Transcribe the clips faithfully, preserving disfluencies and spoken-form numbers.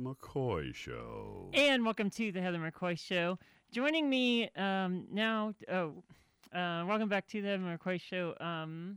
McCoy Show. And welcome to the Heather McCoy Show. Joining me um, now, oh, uh, welcome back to the Heather McCoy Show. Um,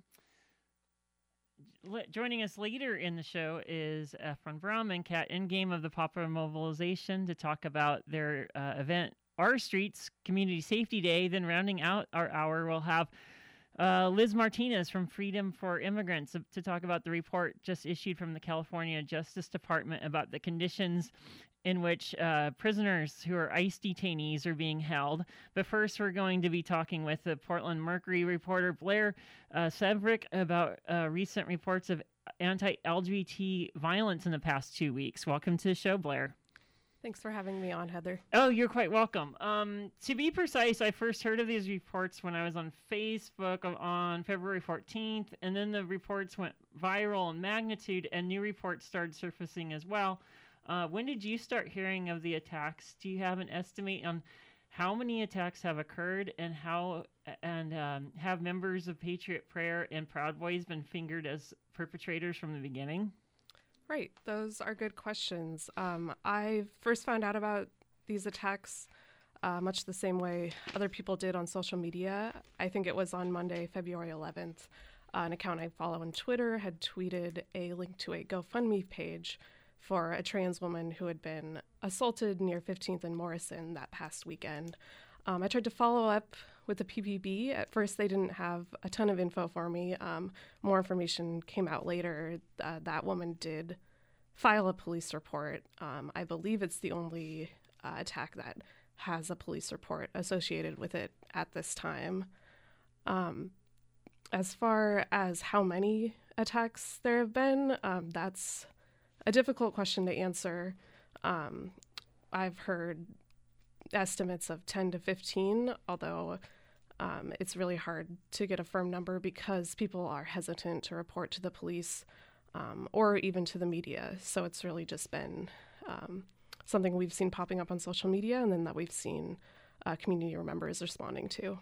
le- joining us later in the show is Efren Brum and Kat Endgame of the Popular Mobilization to talk about their uh, event, Our Streets Community Safety Day. Then rounding out our hour, we'll have Uh, Liz Martinez from Freedom for Immigrants to talk about the report just issued from the California Justice Department about the conditions in which uh, prisoners who are ICE detainees are being held. But first, we're going to be talking with the Portland Mercury reporter Blair uh, Severick about uh, recent reports of anti-L G B T violence in the past two weeks. Welcome to the show, Blair. Thanks for having me on, Heather. Oh, you're quite welcome. Um, to be precise, I first heard of these reports when I was on Facebook on February fourteenth, and then the reports went viral in magnitude, and new reports started surfacing as well. Uh, when did you start hearing of the attacks? Do you have an estimate on how many attacks have occurred, and how and um, have members of Patriot Prayer and Proud Boys been fingered as perpetrators from the beginning? Right. Those are good questions. Um, I first found out about these attacks uh, much the same way other people did on social media. I think it was on Monday, February eleventh. Uh, an account I follow on Twitter had tweeted a link to a GoFundMe page for a trans woman who had been assaulted near fifteenth and Morrison that past weekend. Um, I tried to follow up with the P P B. At first, they didn't have a ton of info for me. Um, more information came out later. Uh, that woman did file a police report. Um, I believe it's the only uh, attack that has a police report associated with it at this time. Um, as far as how many attacks there have been, um, that's a difficult question to answer. Um, I've heard estimates of ten to fifteen, although um, it's really hard to get a firm number because people are hesitant to report to the police um, or even to the media. So it's really just been um, something we've seen popping up on social media, and then that we've seen uh, community members responding to.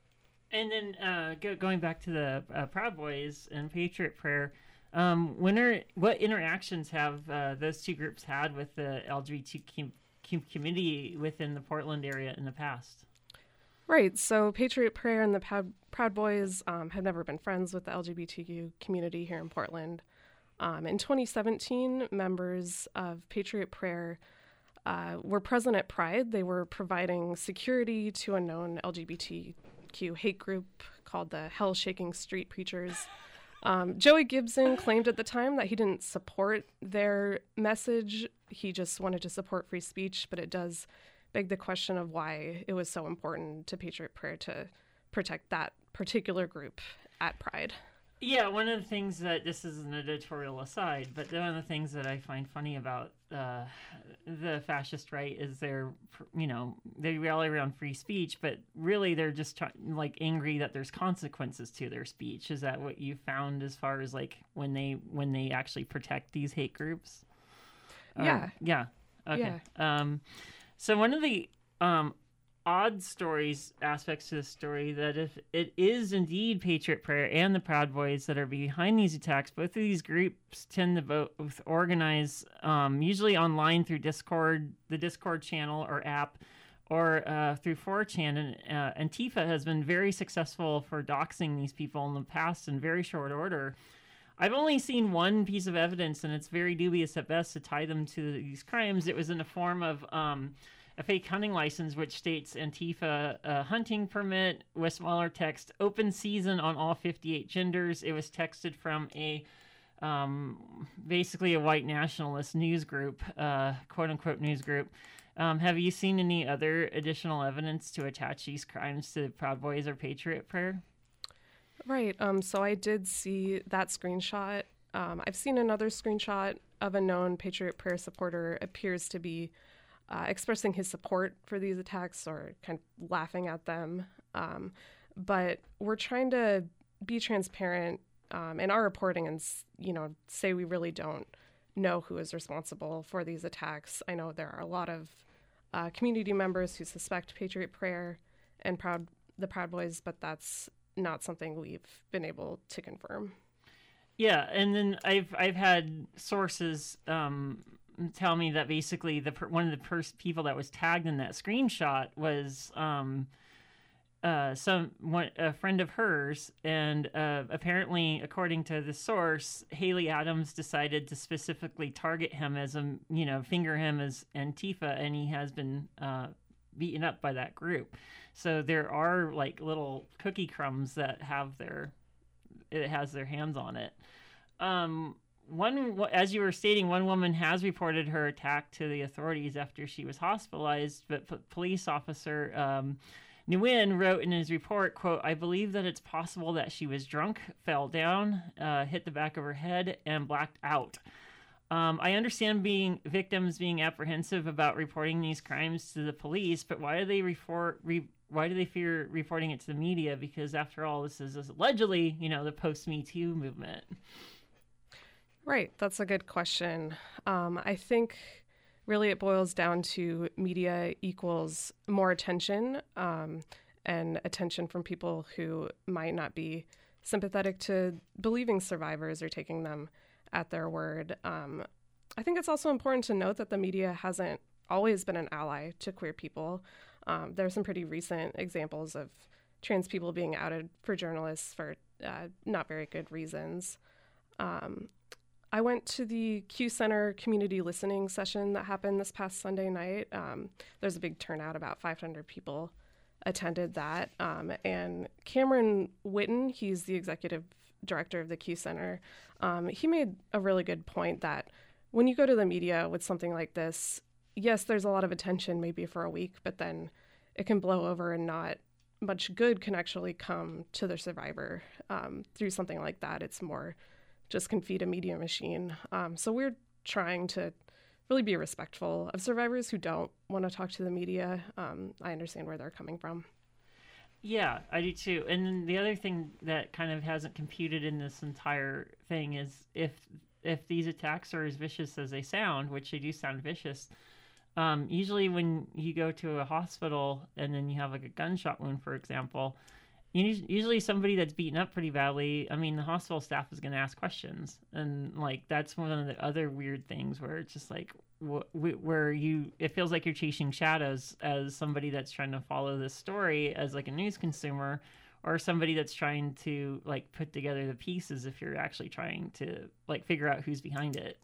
And then uh, go, going back to the uh, Proud Boys and Patriot Prayer, um, when are, what interactions have uh, those two groups had with the L G B T Q community within the Portland area in the past? Right. So Patriot Prayer and the Proud, Proud Boys um, have never been friends with the L G B T Q community here in Portland. Um, in twenty seventeen, members of Patriot Prayer uh, were present at Pride. They were providing security to a known L G B T Q hate group called the Hell Shaking Street Preachers. Um, Joey Gibson claimed at the time that he didn't support their message. He just wanted to support free speech, but it does beg the question of why it was so important to Patriot Prayer to protect that particular group at Pride. Yeah, one of the things that, this is an editorial aside, but one of the things that I find funny about uh, the fascist right is they're, you know, they rally around free speech, but really they're just try- like angry that there's consequences to their speech. Is that what you found as far as like when they when they actually protect these hate groups? Yeah. Uh, yeah. Okay. Yeah. Um, so one of the um, odd stories, aspects to the story, that if it is indeed Patriot Prayer and the Proud Boys that are behind these attacks, both of these groups tend to both organize, um, usually online through Discord, the Discord channel or app, or uh, through four chan. And uh, Antifa has been very successful for doxing these people in the past in very short order. I've only seen one piece of evidence, and it's very dubious at best, to tie them to these crimes. It was in the form of um, a fake hunting license, which states Antifa uh, hunting permit with smaller text, open season on all fifty-eight genders. It was texted from a um, basically a white nationalist news group, uh, quote unquote news group. Um, have you seen any other additional evidence to attach these crimes to Proud Boys or Patriot Prayer? Right. Um, so I did see that screenshot. Um, I've seen another screenshot of a known Patriot Prayer supporter appears to be uh, expressing his support for these attacks or kind of laughing at them. Um, but we're trying to be transparent um, in our reporting and, you know, say we really don't know who is responsible for these attacks. I know there are a lot of uh, community members who suspect Patriot Prayer and Proud the Proud Boys, but that's not something we've been able to confirm. Yeah, and then I've I've had sources um, tell me that basically the one of the first people that was tagged in that screenshot was um, uh, some one, a friend of hers, and uh, apparently, according to the source, Haley Adams decided to specifically target him as a you know finger him as Antifa, and he has been uh, beaten up by that group. So there are like little cookie crumbs that have their it has their hands on it. Um, one, as you were stating, one woman has reported her attack to the authorities after she was hospitalized, but p- police officer um, Nguyen wrote in his report, quote, "I believe that it's possible that she was drunk, fell down, uh, hit the back of her head, and blacked out. Um, I understand being victims being apprehensive about reporting these crimes to the police, but why do they report, re, why do they fear reporting it to the media? Because after all, this is allegedly, you know, the post-Me Too movement." Right. That's a good question. Um, I think really it boils down to media equals more attention um, and attention from people who might not be sympathetic to believing survivors or taking them at their word. Um, I think it's also important to note that the media hasn't always been an ally to queer people. Um, there are some pretty recent examples of trans people being outed for journalists for uh, not very good reasons. Um, I went to the Q Center community listening session that happened this past Sunday night. Um, there's a big turnout, about five hundred people attended that. Um, and Cameron Whitten, he's the executive director of the Q Center, um, he made a really good point that when you go to the media with something like this, yes, there's a lot of attention maybe for a week, but then it can blow over and not much good can actually come to the survivor um, through something like that. It's more just can feed a media machine. Um, so we're trying to really be respectful of survivors who don't want to talk to the media. Um, I understand where they're coming from. Yeah, I do too. And then the other thing that kind of hasn't computed in this entire thing is if if these attacks are as vicious as they sound, which they do sound vicious, um, usually when you go to a hospital and then you have like a gunshot wound, for example, usually somebody that's beaten up pretty badly, I mean, the hospital staff is going to ask questions. And, like, that's one of the other weird things where it's just, like, wh- where you, it feels like you're chasing shadows as somebody that's trying to follow this story as, like, a news consumer, or somebody that's trying to, like, put together the pieces if you're actually trying to, like, figure out who's behind it.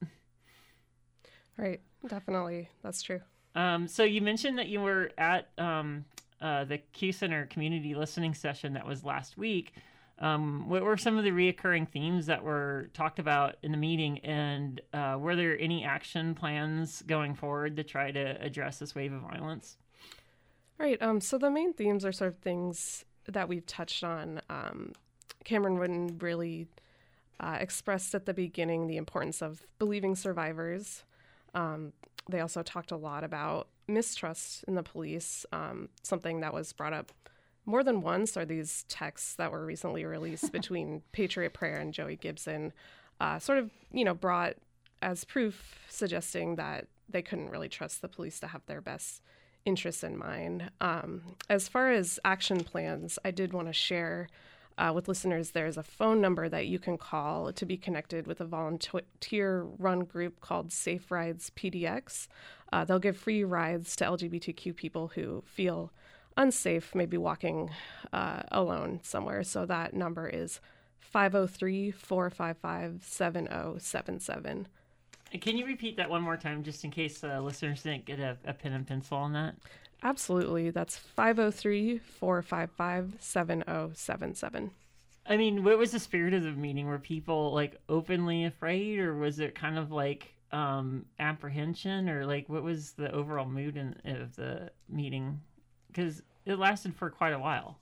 Right. Definitely. That's true. Um, so you mentioned that you were at... Um, Uh, the Q Center community listening session that was last week. Um, what were some of the reoccurring themes that were talked about in the meeting, and uh, were there any action plans going forward to try to address this wave of violence? Right. Um, so the main themes are sort of things that we've touched on. Um, Cameron Whitten really uh, expressed at the beginning the importance of believing survivors. Um, they also talked a lot about mistrust in the police. Um, something that was brought up more than once are these texts that were recently released between Patriot Prayer and Joey Gibson, uh, sort of, you know, brought as proof, suggesting that they couldn't really trust the police to have their best interests in mind. Um, as far as action plans, I did want to share Uh, with listeners, there's a phone number that you can call to be connected with a volunteer-run group called Safe Rides P D X. Uh, they'll give free rides to L G B T Q people who feel unsafe, maybe walking uh, alone somewhere. So that number is five oh three, four five five, seven oh seven seven. Can you repeat that one more time, just in case uh, listeners didn't get a, a pen and pencil on that? Absolutely. That's five oh three, four five five, seven oh seven seven. I mean, what was the spirit of the meeting? Were people, like, openly afraid, or was it kind of, like, um, apprehension, or, like, what was the overall mood in, of the meeting? Because it lasted for quite a while.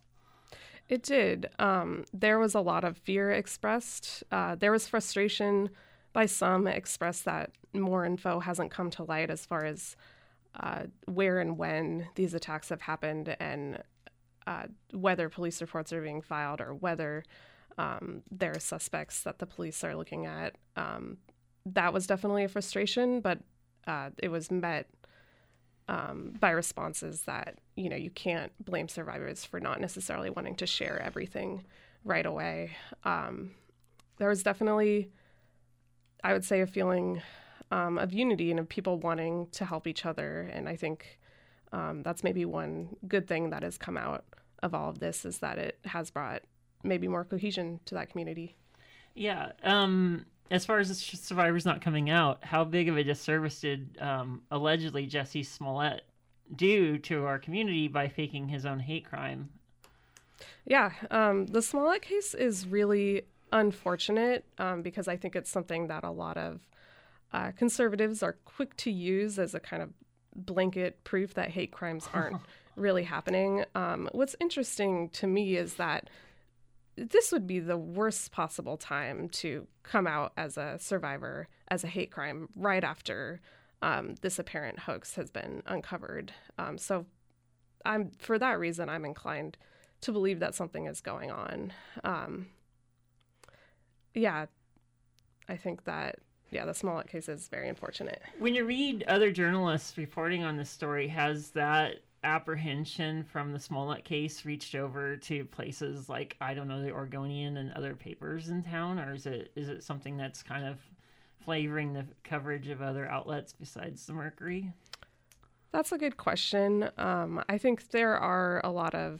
It did. Um, there was a lot of fear expressed. Uh, there was frustration by some expressed that more info hasn't come to light as far as Uh, where and when these attacks have happened, and uh, whether police reports are being filed, or whether um, there are suspects that the police are looking at. Um, that was definitely a frustration, but uh, it was met um, by responses that, you know, you can't blame survivors for not necessarily wanting to share everything right away. Um, there was definitely, I would say, a feeling um, of unity and of people wanting to help each other. And I think um, that's maybe one good thing that has come out of all of this, is that it has brought maybe more cohesion to that community. Yeah. Um, as far as the survivors not coming out, how big of a disservice did um, allegedly Jussie Smollett do to our community by faking his own hate crime? Yeah, um, the Smollett case is really unfortunate um, because I think it's something that a lot of uh, conservatives are quick to use as a kind of blanket proof that hate crimes aren't really happening. Um, what's interesting to me is that this would be the worst possible time to come out as a survivor as a hate crime right after um, this apparent hoax has been uncovered. Um, so I'm for that reason, I'm inclined to believe that something is going on. Um, yeah, I think that, yeah, the Smollett case is very unfortunate. When you read other journalists reporting on this story, has that apprehension from the Smollett case reached over to places like, I don't know, the Oregonian and other papers in town, or is it is it something that's kind of flavoring the coverage of other outlets besides the Mercury? That's a good question. Um, I think there are a lot of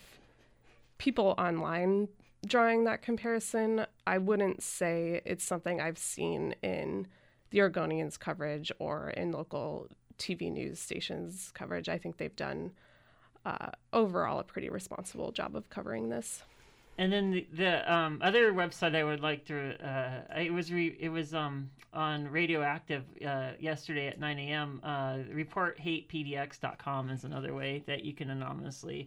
people online drawing that comparison. I wouldn't say it's something I've seen in the Oregonian's coverage or in local T V news stations coverage. I think they've done uh, overall a pretty responsible job of covering this. And then the, the um, other website I would like to, uh, it was re, it was um, on Radioactive uh, yesterday at nine a.m. Uh, report hate p d x dot com is another way that you can anonymously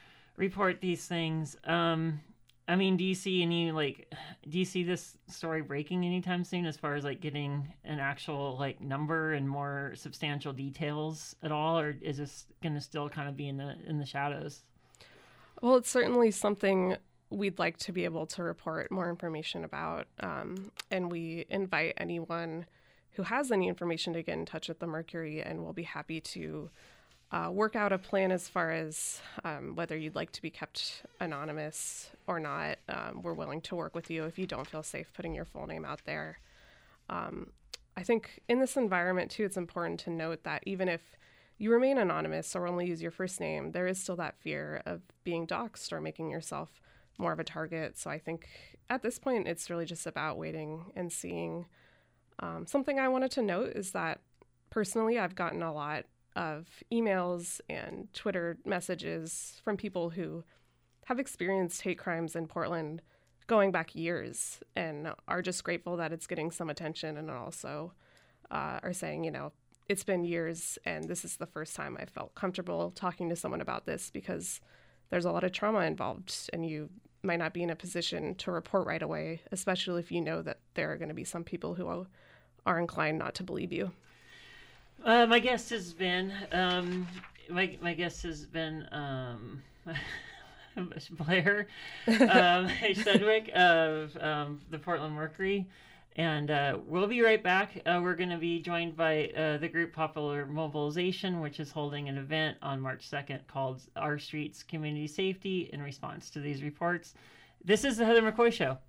report these things. Um, I mean, do you see any, like, do you see this story breaking anytime soon as far as, like, getting an actual, like, number and more substantial details at all? Or is this going to still kind of be in the in the shadows? Well, it's certainly something we'd like to be able to report more information about. Um, and we invite anyone who has any information to get in touch with the Mercury, and we'll be happy to Uh, work out a plan as far as um, whether you'd like to be kept anonymous or not. Um, we're willing to work with you if you don't feel safe putting your full name out there. Um, I think in this environment, too, it's important to note that even if you remain anonymous or only use your first name, there is still that fear of being doxxed or making yourself more of a target. So I think at this point, it's really just about waiting and seeing. Um, something I wanted to note is that personally, I've gotten a lot of emails and Twitter messages from people who have experienced hate crimes in Portland going back years and are just grateful that it's getting some attention, and also uh, are saying, you know, it's been years and this is the first time I felt comfortable talking to someone about this, because there's a lot of trauma involved and you might not be in a position to report right away, especially if you know that there are going to be some people who are inclined not to believe you. Uh, my guest has been, um, my, my guest has been um, Blair um, Sedgwick of um, the Portland Mercury. And uh, we'll be right back. Uh, we're going to be joined by uh, the group Popular Mobilization, which is holding an event on March second called Our Streets Community Safety in response to these reports. This is the Heather McCoy Show.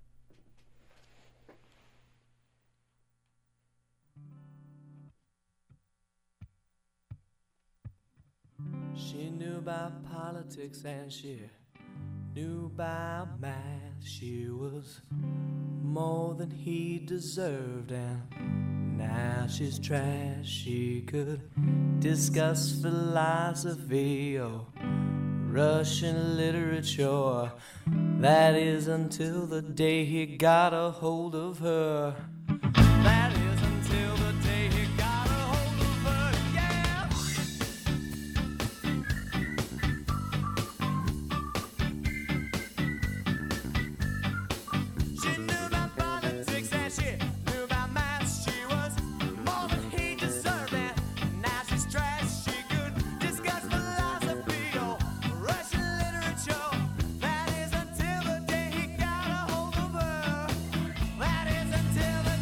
She knew about politics and she knew about math. She was more than he deserved, and now she's trash. She could discuss philosophy or Russian literature. That is until the day he got a hold of her. That is until the day he got a hold of her, yeah. She knew about politics and she knew about math. She was more than he deserved, and now she's trash. She could discuss philosophy or Russian literature. That is until the day he got a hold of her. That is until the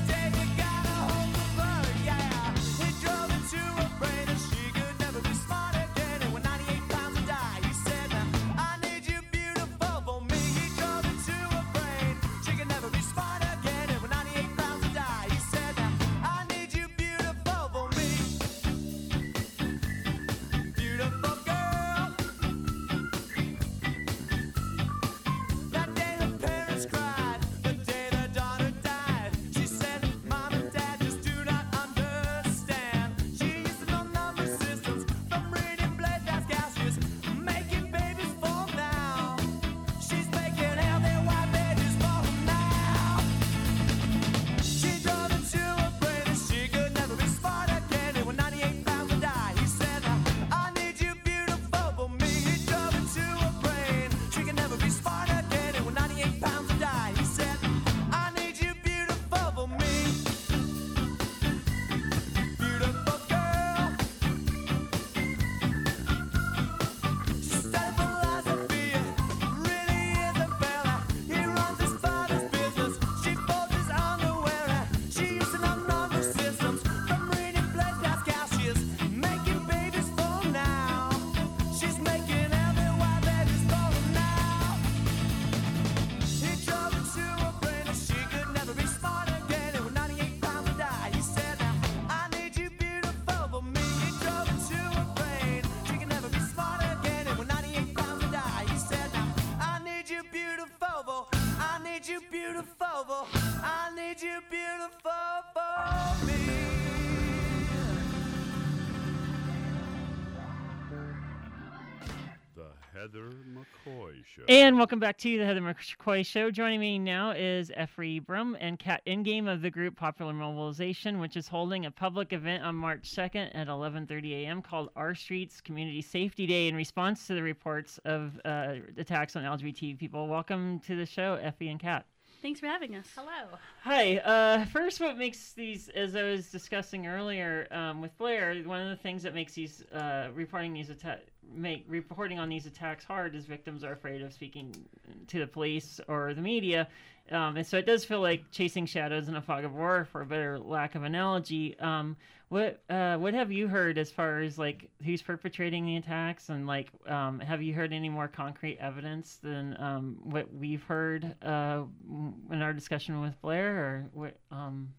Heather McCoy Show. And welcome back to the Heather McCoy Show. Joining me now is Efree Brum and Kat Ingame of the group Popular Mobilization, which is holding a public event on March second at eleven thirty a.m. called Our Streets Community Safety Day in response to the reports of uh, attacks on L G B T people. Welcome to the show, Effie and Kat. Thanks for having us. Hello. Hi. Uh, first, what makes these, as I was discussing earlier um, with Blair, one of the things that makes these uh, reporting these atta- make reporting on these attacks hard is victims are afraid of speaking to the police or the media, um, and so it does feel like chasing shadows in a fog of war, for a better lack of analogy. Um, what uh, what have you heard as far as like who's perpetrating the attacks, and like um, have you heard any more concrete evidence than um, what we've heard uh, in our discussion with Blair, or what? Um...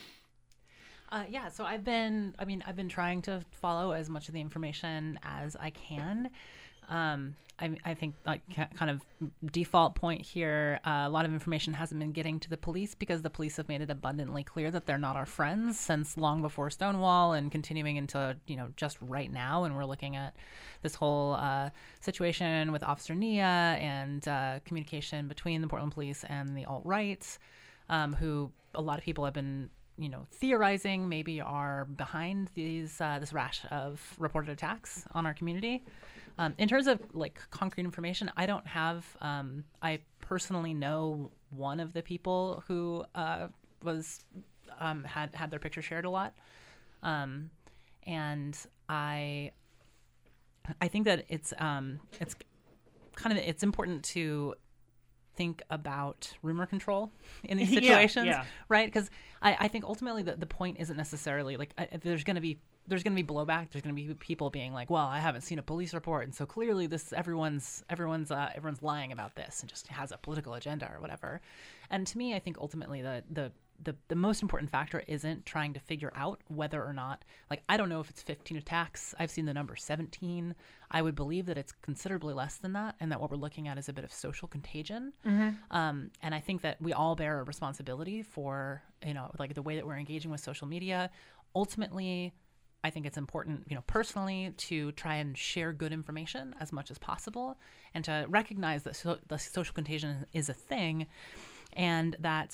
Uh, yeah, so I've been, I mean, I've been trying to follow as much of the information as I can. Um, I, I think like kind of default point here, uh, a lot of information hasn't been getting to the police because the police have made it abundantly clear that they're not our friends since long before Stonewall and continuing into, you know, just right now. And we're looking at this whole uh, situation with Officer Nia and uh, communication between the Portland police and the alt-right, um, who a lot of people have been, you know, theorizing maybe are behind these uh, this rash of reported attacks on our community. Um, in terms of like concrete information, I don't have. Um, I personally know one of the people who uh, was um, had had their picture shared a lot, um, and I I think that it's um, it's kind of it's important to think about rumor control in these situations, yeah, yeah. right? Because I, I think ultimately the, the point isn't necessarily like I, there's going to be there's going to be blowback. There's going to be people being like, well, I haven't seen a police report, and so clearly this everyone's everyone's uh, everyone's lying about this and just has a political agenda or whatever. And to me, I think ultimately the the the, the most important factor isn't trying to figure out whether or not, like, I don't know if it's fifteen attacks. I've seen the number seventeen. I would believe that it's considerably less than that, and that what we're looking at is a bit of social contagion. Mm-hmm. Um, and I think that we all bear a responsibility for, you know, like the way that we're engaging with social media. Ultimately, I think it's important, you know, personally to try and share good information as much as possible and to recognize that so, the social contagion is a thing, and that,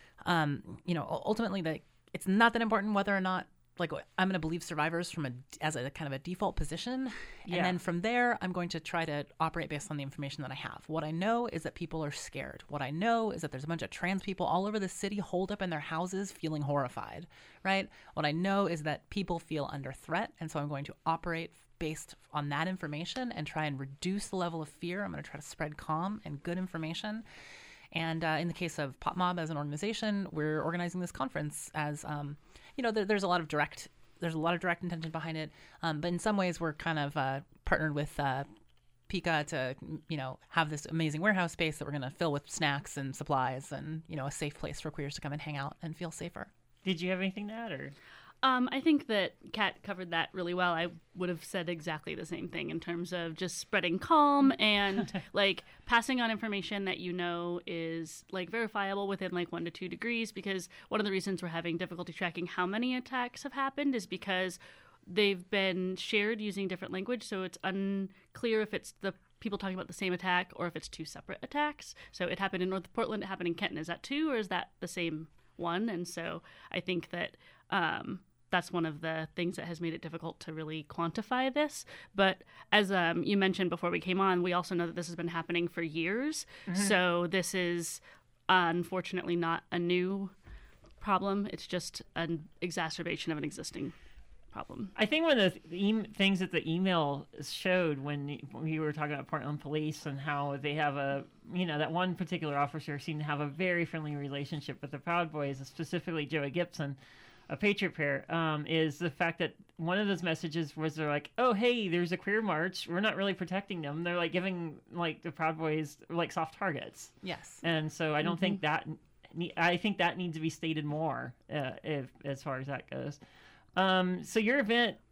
um, you know, ultimately that it's not that important whether or not, like, I'm going to believe survivors from a, as a kind of a default position. And Yeah. then from there, I'm going to try to operate based on the information that I have. What I know is that people are scared. What I know is that there's a bunch of trans people all over the city holed up in their houses feeling horrified, right? What I know is that people feel under threat. And so I'm going to operate based on that information and try and reduce the level of fear. I'm going to try to spread calm and good information. And uh, in the case of Pop Mob as an organization, we're organizing this conference as, um, you know, there, there's a lot of direct, there's a lot of direct intention behind it. Um, but in some ways, we're kind of uh, partnered with uh, Pika to, you know, have this amazing warehouse space that we're going to fill with snacks and supplies and, you know, a safe place for queers to come and hang out and feel safer. Did you have anything to add, or? Um, I think that Kat covered that really well. I would have said exactly the same thing in terms of just spreading calm and like passing on information that you know is like verifiable within like one to two degrees. Because one of the reasons we're having difficulty tracking how many attacks have happened is because they've been shared using different language. So it's unclear if it's the people talking about the same attack or if it's two separate attacks. So it happened in North Portland, it happened in Kenton. Is that two or is that the same one? And so I think that um, that's one of the things that has made it difficult to really quantify this. But as um, you mentioned before we came on, we also know that this has been happening for years. Mm-hmm. So this is unfortunately not a new problem. It's just an exacerbation of an existing problem. I think one of the e- things that the email showed when we were talking about Portland police and how they have a, you know, that one particular officer seemed to have a very friendly relationship with the Proud Boys, specifically Joey Gibson, a Patriot Prayer, um, is the fact that one of those messages was they're like, oh, hey, there's a queer march. We're not really protecting them. They're like giving like the Proud Boys like soft targets. Yes. And so I don't mm-hmm. think that, I think that needs to be stated more uh, if as far as that goes. Um, so your event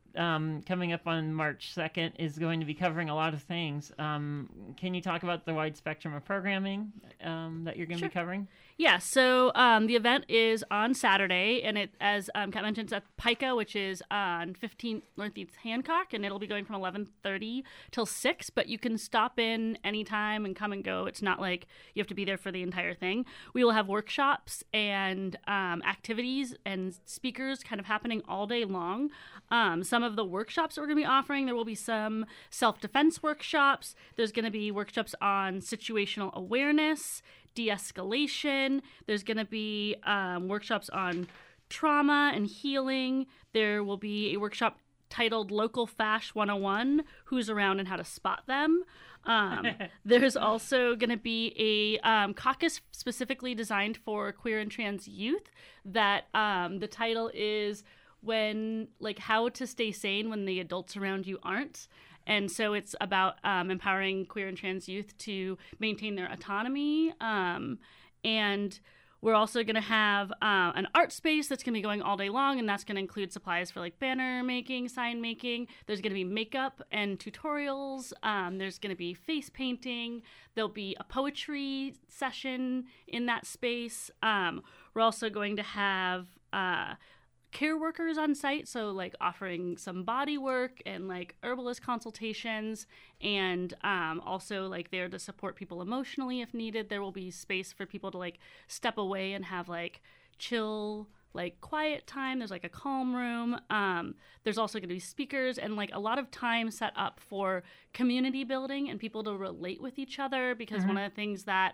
um, coming up on March second is going to be covering a lot of things. Um, can you talk about the wide spectrum of programming um, that you're going to Sure. be covering? Yeah, so um, the event is on Saturday, and it, as um, Kat mentioned, it's at Pica, which is on fifteenth Northeast Hancock, and it'll be going from eleven thirty till six, but you can stop in anytime and come and go. It's not like you have to be there for the entire thing. We will have workshops and um, activities and speakers kind of happening all day long. Um, some of the workshops that we're going to be offering, there will be some self-defense workshops. There's going to be workshops on situational awareness, de-escalation. There's going to be um, workshops on trauma and healing. There will be a workshop titled Local Fash one oh one, Who's Around and How to Spot Them. Um, there's also going to be a um, caucus specifically designed for queer and trans youth that um, the title is when, like, how to stay sane when the adults around you aren't. And so it's about um, empowering queer and trans youth to maintain their autonomy. Um, and we're also going to have uh, an art space that's going to be going all day long, and that's going to include supplies for like banner making, sign making. There's going to be makeup and tutorials. Um, there's going to be face painting. There'll be a poetry session in that space. Um, we're also going to have uh, care workers on site, so like offering some body work and like herbalist consultations, and um, also like there to support people emotionally if needed. There will be space for people to like step away and have like chill, like quiet time. There's like a calm room. Um, there's also going to be speakers and like a lot of time set up for community building and people to relate with each other, because mm-hmm. one of the things that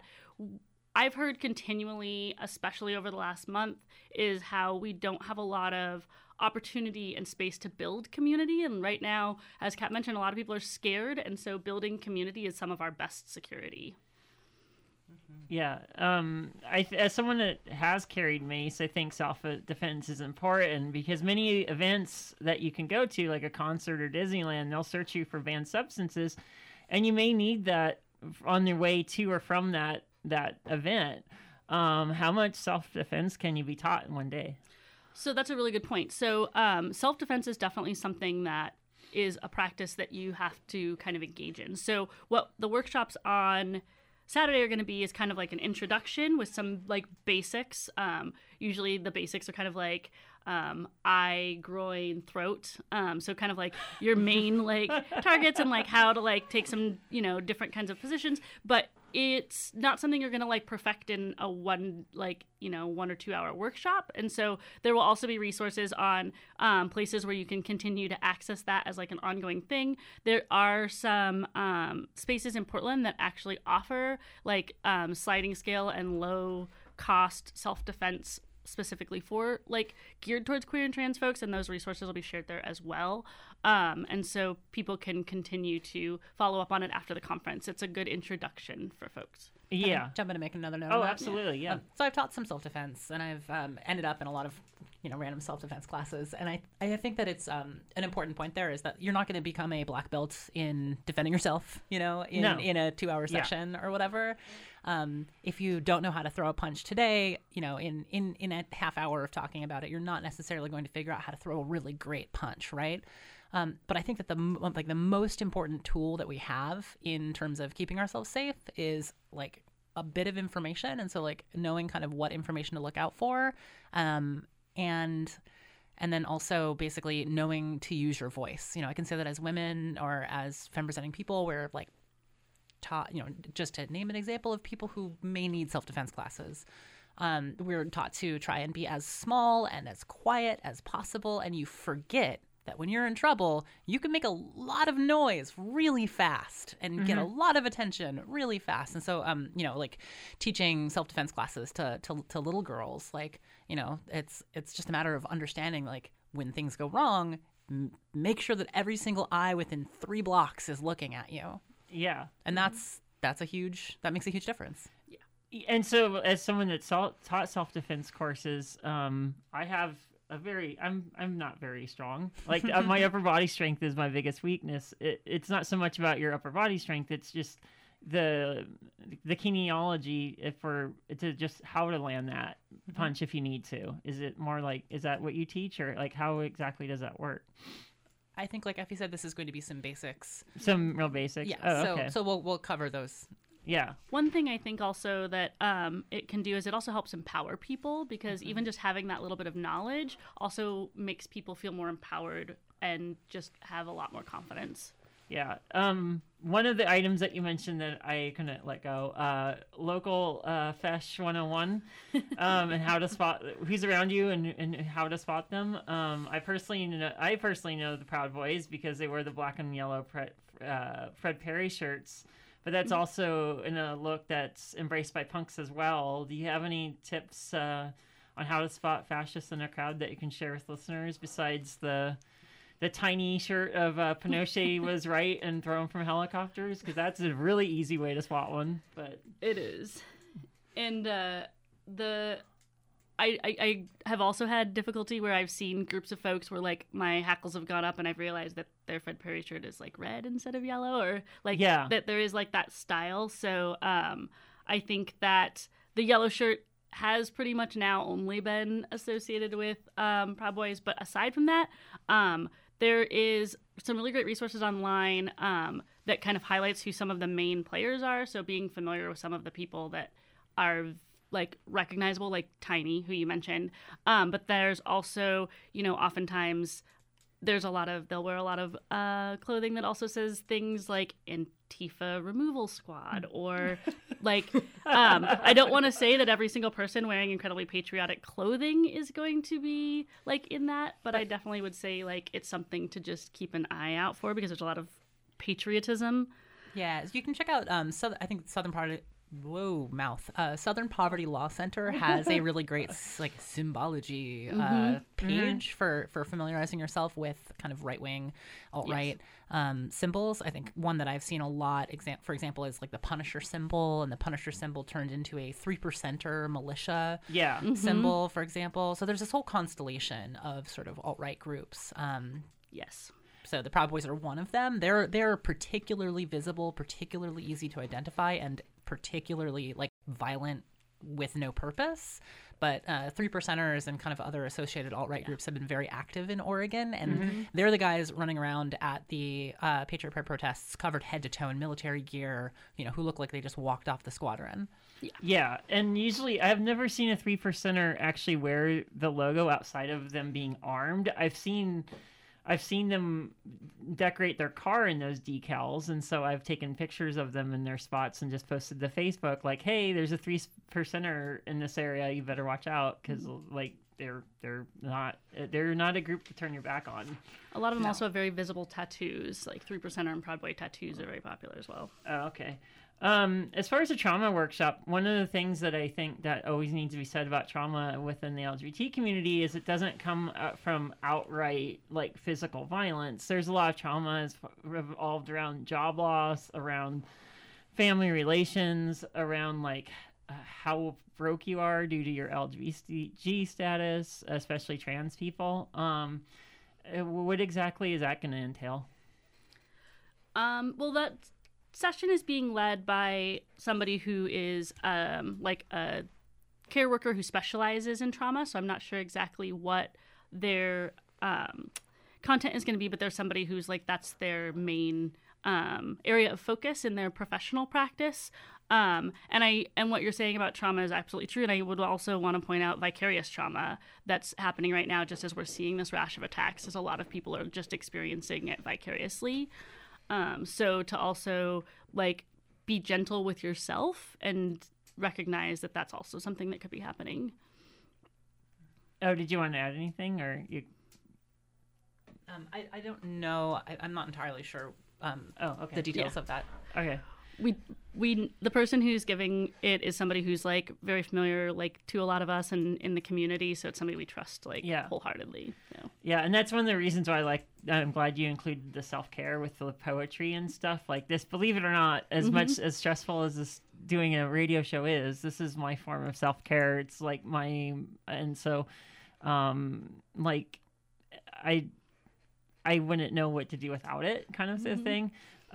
I've heard continually, especially over the last month, is how we don't have a lot of opportunity and space to build community. And right now, as Kat mentioned, a lot of people are scared. And so building community is some of our best security. Yeah. Um, I, as someone that has carried mace, I think self-defense is important, because many events that you can go to, like a concert or Disneyland, they'll search you for banned substances, and you may need that on your way to or from that that event. Um, how much self-defense can you be taught in one day? So that's a really good point. So um, self-defense is definitely something that is a practice that you have to kind of engage in. So what the workshops on Saturday are going to be is kind of like an introduction with some like basics. Um, usually the basics are kind of like um, eye, groin, throat. Um, so kind of like your main like targets and like how to like take some, you know, different kinds of positions. But it's not something you're going to like perfect in a one, like, you know, one or two hour workshop. And so there will also be resources on um, places where you can continue to access that as like an ongoing thing. There are some um, spaces in Portland that actually offer like um, sliding scale and low cost self-defense specifically for like geared towards queer and trans folks, and those resources will be shared there as well. Um, and so people can continue to follow up on it after the conference. It's a good introduction for folks. Yeah. Jump in and make another note. Oh, on that? absolutely. Yeah. Um, so I've taught some self-defense, and I've um, ended up in a lot of, you know, random self-defense classes. And I, I think that it's um, an important point there is that you're not going to become a black belt in defending yourself, you know, in, No. in a two-hour session yeah. or whatever. Um, if you don't know how to throw a punch today, you know, in, in, in a half hour of talking about it, you're not necessarily going to figure out how to throw a really great punch, right? Um, but I think that the like the most important tool that we have in terms of keeping ourselves safe is like a bit of information, and so like knowing kind of what information to look out for, um, and and then also basically knowing to use your voice. You know, I can say that as women or as femme-presenting people, we're like taught, you know, just to name an example of people who may need self-defense classes. Um, we're taught to try and be as small and as quiet as possible, and you forget that when you're in trouble, you can make a lot of noise really fast and mm-hmm. get a lot of attention really fast. And so, um, you know, like teaching self-defense classes to, to to little girls, like, you know, it's it's just a matter of understanding, like, when things go wrong, m- make sure that every single eye within three blocks is looking at you. Yeah. And that's that's a huge, that makes a huge difference. Yeah. And so as someone that taught self-defense courses, um, I have a very, I'm I'm not very strong. Like uh, my upper body strength is my biggest weakness. It, it's not so much about your upper body strength. It's just the the kinesiology if for to just how to land that punch if you need to. Is it more like, is that what you teach, or like how exactly does that work? I think, like Effie said, this is going to be some basics. Some real basics. Yeah. Oh, so okay. so we'll we'll cover those. Yeah. One thing I think also that um, it can do is it also helps empower people, because mm-hmm. even just having that little bit of knowledge also makes people feel more empowered and just have a lot more confidence. Yeah. Um, one of the items that you mentioned that I couldn't let go, uh, local uh, Fesh one oh one, um, and how to spot who's around you and, and how to spot them. Um, I personally know, I personally know the Proud Boys because they wear the black and yellow Fred, uh, Fred Perry shirts. But that's also in a look that's embraced by punks as well. Do you have any tips uh, on how to spot fascists in a crowd that you can share with listeners besides the the tiny shirt of uh, Pinochet was right and thrown from helicopters? Because that's a really easy way to spot one. But it is. And uh, the I, I, I have also had difficulty where I've seen groups of folks where, like, my hackles have gone up and I've realized that their Fred Perry shirt is, like, red instead of yellow, or, like, yeah. that there is, like, that style. So um, I think that the yellow shirt has pretty much now only been associated with um, Proud Boys. But aside from that, um, there is some really great resources online um, that kind of highlights who some of the main players are. So being familiar with some of the people that are like recognizable, like Tiny, who you mentioned. Um, but there's also, you know, oftentimes there's a lot of, they'll wear a lot of uh, clothing that also says things like Antifa Removal Squad, or like, um, I don't want to say that every single person wearing incredibly patriotic clothing is going to be like in that, but I definitely would say like it's something to just keep an eye out for, because there's a lot of patriotism. Yeah, you can check out, um, Southern, I think Southern Party, whoa, mouth. Uh, Southern Poverty Law Center has a really great like symbology uh, Mm-hmm. page mm-hmm. for, for familiarizing yourself with kind of right-wing, alt-right yes. um, symbols. I think one that I've seen a lot, exam- for example, is like the Punisher symbol, and the Punisher symbol turned into a three percenter militia yeah. mm-hmm. symbol, for example. So there's this whole constellation of sort of alt-right groups. Um, yes. So the Proud Boys are one of them. They're they're particularly visible, particularly easy to identify, and particularly like violent with no purpose. But uh, three percenters and kind of other associated alt-right yeah. groups have been very active in Oregon, and mm-hmm. they're the guys running around at the uh, Patriot Prayer protests covered head to toe in military gear, you know, who look like they just walked off the squadron. Yeah, yeah. And usually I've never seen a three percenter actually wear the logo outside of them being armed. I've seen... I've seen them decorate their car in those decals, and so I've taken pictures of them in their spots and just posted to Facebook, like, "Hey, there's a three percenter in this area. You better watch out, because like they're they're not they're not a group to turn your back on." A lot of them no. also have very visible tattoos, like three percenter and Proud Boy tattoos are very popular as well. Oh, okay. Um, as far as the trauma workshop, one of the things that I think that always needs to be said about trauma within the L G B T community is it doesn't come uh, from outright like physical violence. There's a lot of trauma is revolved around job loss, around family relations, around like uh, how broke you are due to your L G B T status, especially trans people. Um, what exactly is that going to entail? Um, well, that's session is being led by somebody who is um, like a care worker who specializes in trauma. So I'm not sure exactly what their um, content is going to be, but there's somebody who's like, that's their main um, area of focus in their professional practice. Um, and I and what you're saying about trauma is absolutely true. And I would also want to point out vicarious trauma that's happening right now, just as we're seeing this rash of attacks, as a lot of people are just experiencing it vicariously. Um, so to also like be gentle with yourself and recognize that that's also something that could be happening. Oh, did you want to add anything, or you? Um, I, I don't know. I, I'm not entirely sure. Um, oh, okay. The details yeah. of that. Okay. We we the person who's giving it is somebody who's like very familiar like to a lot of us and in the community, so it's somebody we trust like yeah. wholeheartedly. Yeah. yeah, and that's one of the reasons why I like I'm glad you included the self-care with the poetry and stuff like this. Believe it or not, as mm-hmm. much as stressful as this doing a radio show is, this is my form of self-care. It's like my and so um like I I wouldn't know what to do without it, kind of mm-hmm. thing.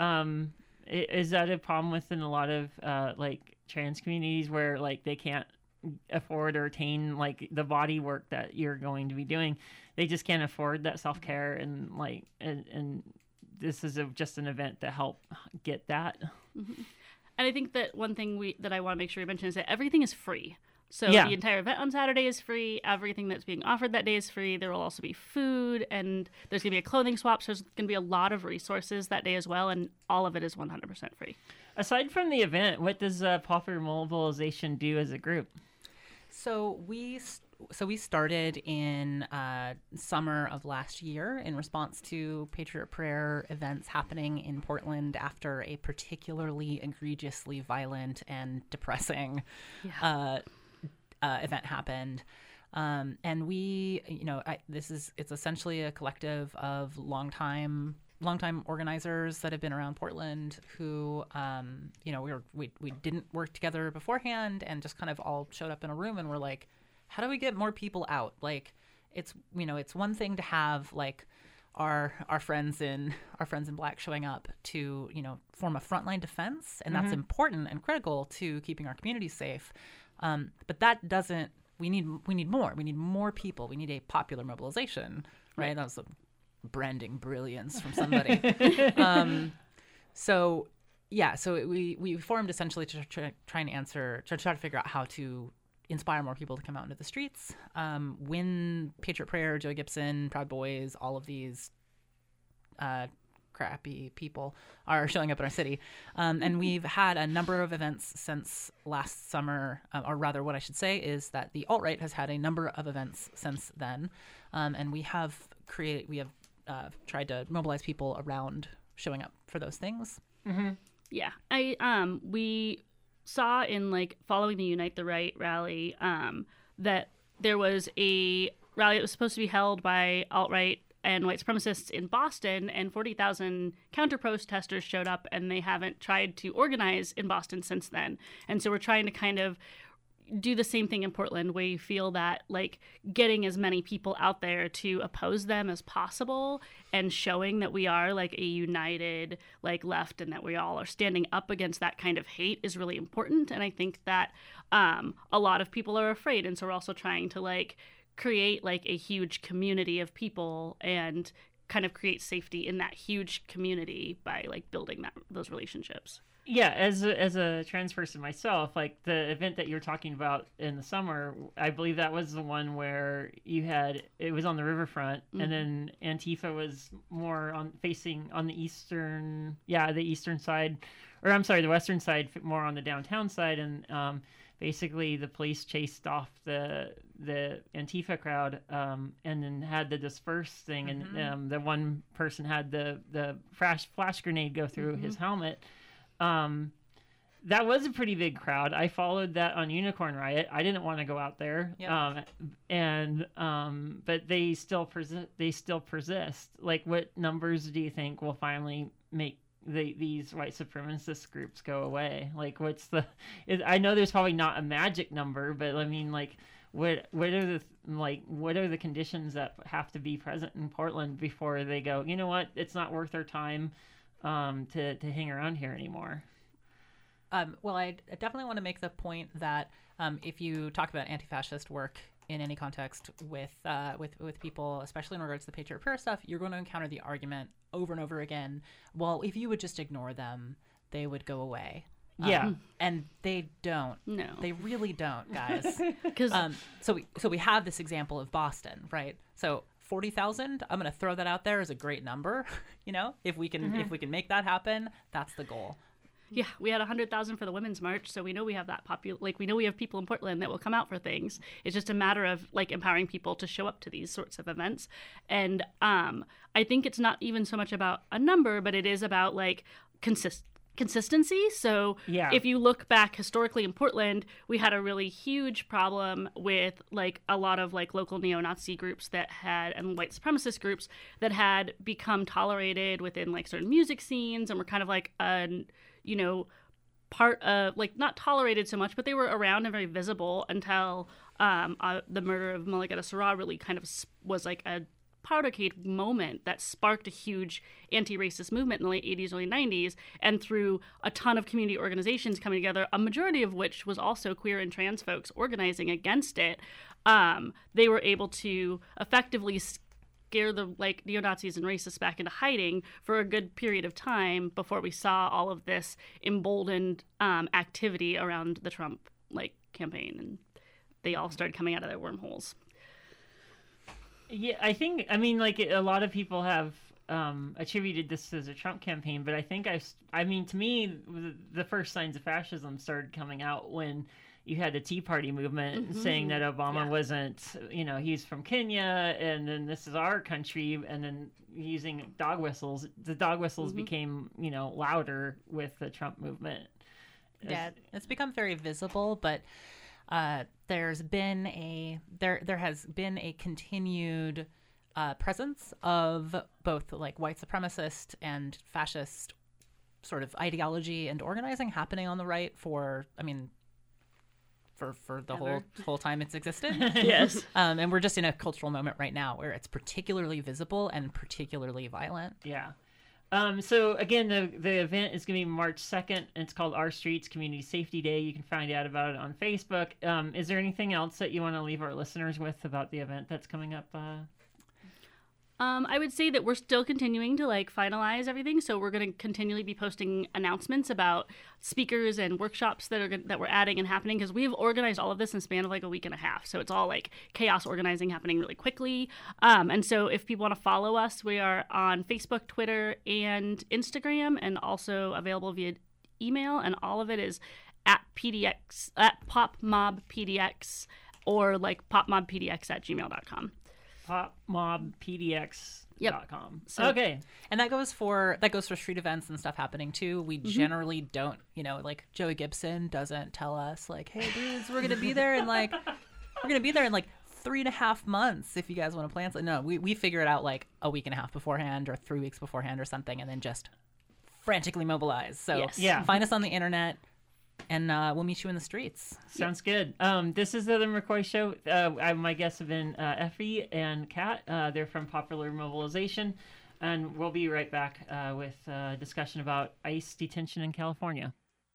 Um Is that a problem within a lot of uh, like trans communities where like they can't afford or attain like the body work that you're going to be doing. They just can't afford that self-care, and like and, and this is a, just an event to help get that. Mm-hmm. And I think that one thing we that I want to make sure we mention is that everything is free. So Yeah. the entire event on Saturday is free. Everything that's being offered that day is free. There will also be food, and there's going to be a clothing swap. So there's going to be a lot of resources that day as well, and all of it is one hundred percent free. Aside from the event, what does uh, Popular Mobilization do as a group? So we so we started in uh, summer of last year in response to Patriot Prayer events happening in Portland after a particularly egregiously violent and depressing Yeah. uh, uh, event happened. Um, and we, you know, I, this is it's essentially a collective of longtime longtime organizers that have been around Portland who, um, you know, we were we we didn't work together beforehand and just kind of all showed up in a room and were like, how do we get more people out? Like, it's you know, it's one thing to have like our our friends in our friends in black showing up to, you know, form a frontline defense, and that's important and critical to keeping our communities safe. Um, but that doesn't. We need we need more. We need more people. We need a popular mobilization, right? right. That was a branding brilliance from somebody. um, so yeah, so we we formed essentially to try, try and answer to try to figure out how to inspire more people to come out into the streets. Um, when Patriot Prayer, Joey Gibson, Proud Boys, all of these uh, crappy people are showing up in our city. Um, and we've had a number of events since last summer, uh, or rather what I should say is that the alt-right has had a number of events since then. Um, and we have created, we have uh, tried to mobilize people around showing up for those things. Mm-hmm. Yeah. I, um, we saw in like following the Unite the Right rally, um, that there was a rally that was supposed to be held by alt-right and white supremacists in Boston, and forty thousand counter-protesters showed up, and they haven't tried to organize in Boston since then. And so we're trying to kind of do the same thing in Portland, where you feel that like getting as many people out there to oppose them as possible and showing that we are like a united like left and that we all are standing up against that kind of hate is really important. And I think that um, a lot of people are afraid. And so we're also trying to like create like a huge community of people and kind of create safety in that huge community by like building that those relationships. Yeah, as a, as a trans person myself, like the event that you're talking about in the summer, I believe that was the one where you had, it was on the riverfront, mm-hmm. and then Antifa was more on facing on the eastern, yeah, the eastern side, or I'm sorry, the western side, more on the downtown side, and um, basically the police chased off the the Antifa crowd, um, and then had the disperse thing, mm-hmm. and um, the one person had the the flash flash grenade go through mm-hmm. his helmet. Um, that was a pretty big crowd. I followed that on Unicorn Riot. I didn't want to go out there. Yep. Um, and, um, but they still persist, they still persist. Like, what numbers do you think will finally make the, these white supremacist groups go away? Like, what's the, it, I know there's probably not a magic number, but I mean, like, what, what are the, like, what are the conditions that have to be present in Portland before they go, you know what, it's not worth our time um to to hang around here anymore? Um well, I definitely want to make the point that um if you talk about anti-fascist work in any context with uh with with people, especially in regards to the Patriot Prayer stuff, you're going to encounter the argument over and over again, well, if you would just ignore them, they would go away. Yeah. Um, and they don't. No. They really don't, guys. Because um so we so we have this example of Boston, right? So forty thousand, I'm going to throw that out there as a great number. You know, if we can mm-hmm. if we can make that happen, that's the goal. Yeah, we had one hundred thousand for the Women's March, so we know we have that popul- like we know we have people in Portland that will come out for things. It's just a matter of like empowering people to show up to these sorts of events. And um I think it's not even so much about a number, but it is about like consist consistency. So yeah. if you look back historically in Portland, we had a really huge problem with like a lot of like local neo-Nazi groups that had, and white supremacist groups that had become tolerated within like certain music scenes and were kind of like a, you know, part of like not tolerated so much, but they were around and very visible until um, uh, the murder of Mulugeta Surah really kind of was like a powdercade moment that sparked a huge anti-racist movement in the late eighties, early nineties, and through a ton of community organizations coming together, a majority of which was also queer and trans folks organizing against it, um, they were able to effectively scare the like neo-Nazis and racists back into hiding for a good period of time before we saw all of this emboldened um, activity around the Trump like campaign, and they all started coming out of their wormholes. Yeah, I think, I mean, like, a lot of people have um, attributed this as a Trump campaign, but I think I, I mean, to me, the first signs of fascism started coming out when you had the Tea Party movement mm-hmm. saying that Obama yeah. wasn't, you know, he's from Kenya, and then this is our country, and then using dog whistles. The dog whistles mm-hmm. became, you know, louder with the Trump movement. Yeah, it's become very visible, but uh, there's been a there there has been a continued uh, presence of both like white supremacist and fascist sort of ideology and organizing happening on the right for, I mean, for for the Ever. whole whole time it's existed. Yes. Um, and we're just in a cultural moment right now where it's particularly visible and particularly violent. Yeah. Um, so again, the the event is going to be March second, and it's called Our Streets Community Safety Day. You can find out about it on Facebook. Um, is there anything else that you want to leave our listeners with about the event that's coming up? Uh... Um, I would say that we're still continuing to like finalize everything, so we're going to continually be posting announcements about speakers and workshops that are that we're adding and happening, because we've organized all of this in a span of like a week and a half. So it's all like chaos organizing happening really quickly. Um, and so if people want to follow us, we are on Facebook, Twitter, and Instagram, and also available via email. And all of it is at P D X at popmobpdx or like popmobpdx at gmail dot com. popmobpdx dot com. Yep. So, okay. And that goes for that goes for street events and stuff happening too. We mm-hmm. generally don't, you know, like Joey Gibson doesn't tell us like, hey dudes, we're gonna be there in like we're gonna be there in like three and a half months if you guys want to plan something. No, we, we figure it out like a week and a half beforehand or three weeks beforehand or something, and then just frantically mobilize. So yes. yeah. find us on the internet. And uh, we'll meet you in the streets. Sounds good. Um, this is the Ellen McCoy Show. Uh, I, my guests have been uh, Effie and Kat. Uh, they're from Popular Mobilization. And we'll be right back uh, with a discussion about ICE detention in California.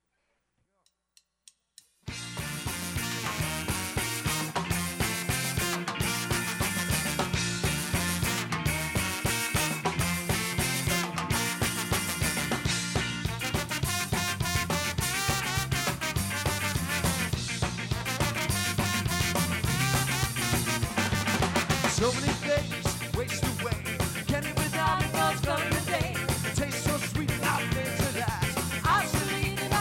So many days waste away. Can't live without it, what's gonna day? It tastes so sweet, I've been to that. I've seen it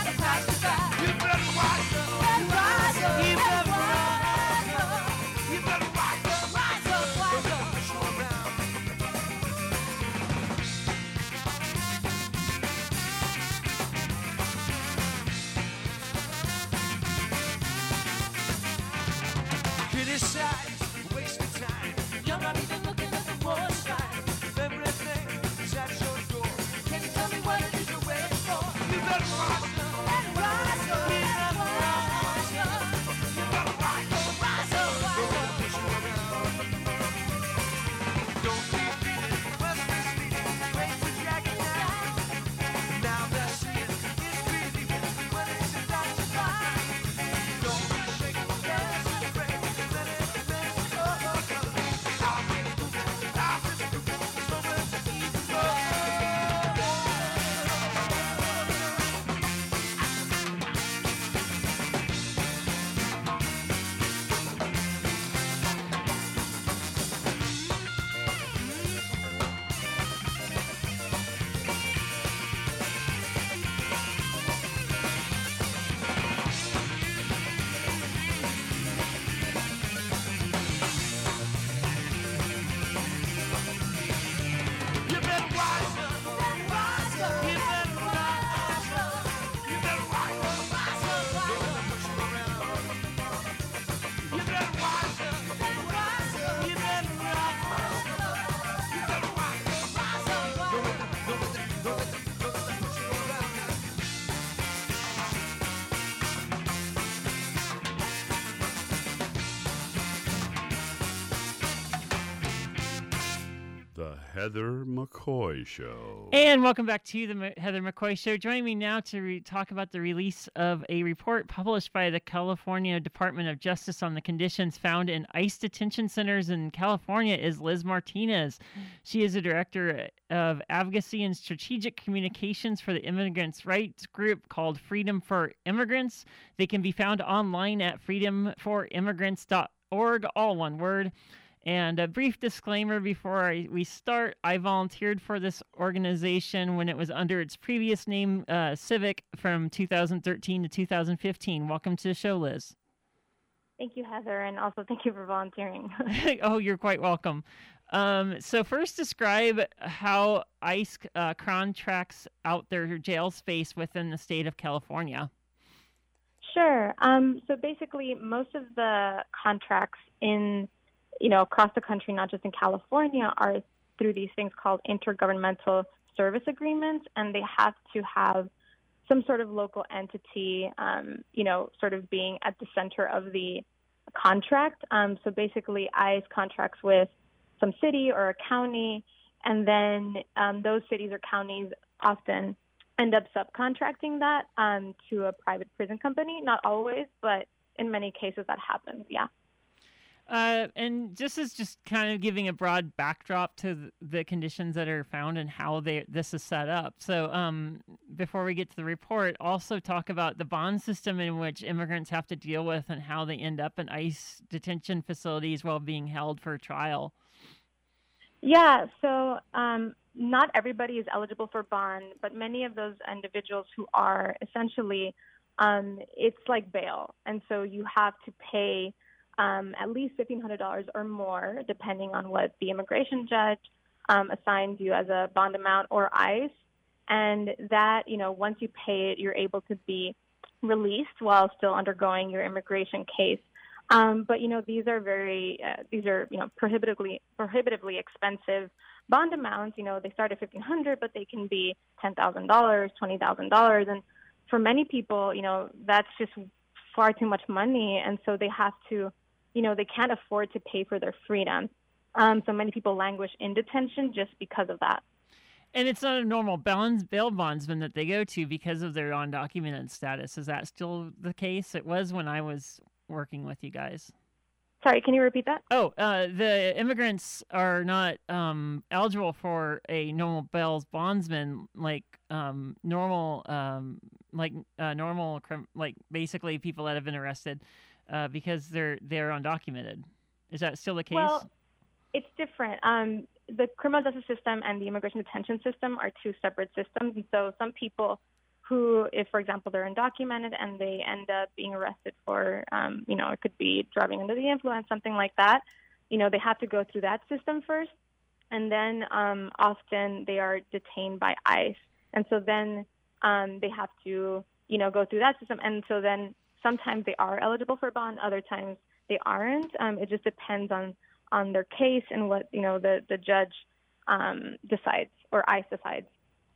The Heather McCoy Show. And welcome back to the M- Heather McCoy Show. Joining me now to re- talk about the release of a report published by the California Department of Justice on the conditions found in ICE detention centers in California is Liz Martinez. She is the director of advocacy and strategic communications for the immigrants' rights group called Freedom for Immigrants. They can be found online at freedom for immigrants dot org, all one word. And a brief disclaimer before I, we start, I volunteered for this organization when it was under its previous name, uh, Civic, from two thousand thirteen to two thousand fifteen. Welcome to the show, Liz. Thank you, Heather, and also thank you for volunteering. Oh, you're quite welcome. Um, so first, describe how ICE uh, contracts out their jail space within the state of California. Sure. Um, so basically, most of the contracts in you know, across the country, not just in California, are through these things called intergovernmental service agreements, and they have to have some sort of local entity, um, you know, sort of being at the center of the contract. Um, so basically, ICE contracts with some city or a county, and then um, those cities or counties often end up subcontracting that um, to a private prison company. Not always, but in many cases that happens, yeah. Uh, and this is just kind of giving a broad backdrop to the, the conditions that are found and how they this is set up. So um, before we get to the report, also talk about the bond system in which immigrants have to deal with and how they end up in ICE detention facilities while being held for trial. Yeah, so um, not everybody is eligible for bond, but many of those individuals who are essentially, um, it's like bail. And so you have to pay Um, at least fifteen hundred dollars or more, depending on what the immigration judge um, assigns you as a bond amount or ICE. And that, you know, once you pay it, you're able to be released while still undergoing your immigration case. Um, but, you know, these are very, uh, these are, you know, prohibitively, prohibitively expensive bond amounts. You know, they start at fifteen hundred dollars, but they can be ten thousand dollars, twenty thousand dollars. And for many people, you know, that's just far too much money. And so they have to, you know, they can't afford to pay for their freedom. Um, so many people languish in detention just because of that. And it's not a normal bonds, bail bondsman that they go to because of their undocumented status. Is that still the case? It was when I was working with you guys. Sorry, can you repeat that? Oh, uh, the immigrants are not um, eligible for a normal bail bondsman like um, normal, um, like uh, normal, like basically people that have been arrested. Uh, because they're they're undocumented. Is that still the case? Well, it's different. Um, the criminal justice system and the immigration detention system are two separate systems. And so some people who, if, for example, they're undocumented and they end up being arrested for, um, you know, it could be driving under the influence, something like that, you know, they have to go through that system first. And then um, often they are detained by ICE. And so then um, they have to, you know, go through that system. And so then sometimes they are eligible for bond, other times they aren't. Um, it just depends on, on their case and what, you know, the, the judge um, decides or ICE decides.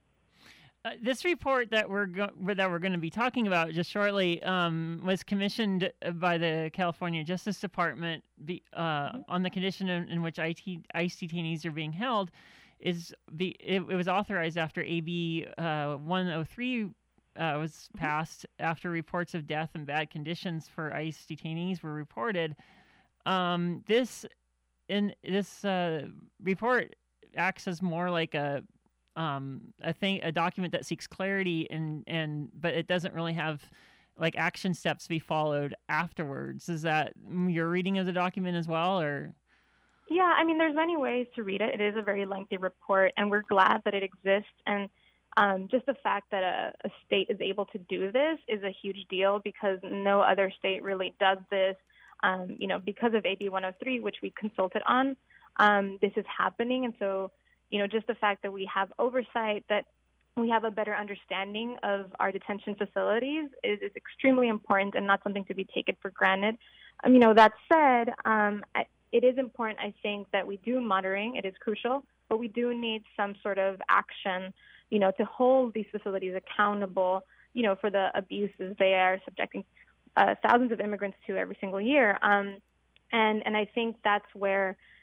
Uh, this report that we're go- that we're going to be talking about just shortly um, was commissioned by the California Justice Department be, uh, mm-hmm. on the condition in, in which I T, ICE detainees are being held. Is the it, it was authorized after A B uh, one oh three Uh, was passed after reports of death and bad conditions for ICE detainees were reported. Um, this in this uh, report acts as more like a um, a thing, a document that seeks clarity, and and but it doesn't really have like action steps to be followed afterwards. Is that your reading of the document as well, or? Yeah, I mean, there's many ways to read it. It is a very lengthy report, and we're glad that it exists. And Um, just the fact that a, a state is able to do this is a huge deal because no other state really does this. Um, you know, because of A B one oh three, which we consulted on, um, this is happening. And so, you know, just the fact that we have oversight, that we have a better understanding of our detention facilities is, is extremely important and not something to be taken for granted. Um, you know, that said, um, it is important, I think, that we do monitoring. It is crucial, but we do need some sort of action, you know, to hold these facilities accountable, you know, for the abuses they are subjecting uh, thousands of immigrants to every single year. Um, and, and I think that's where,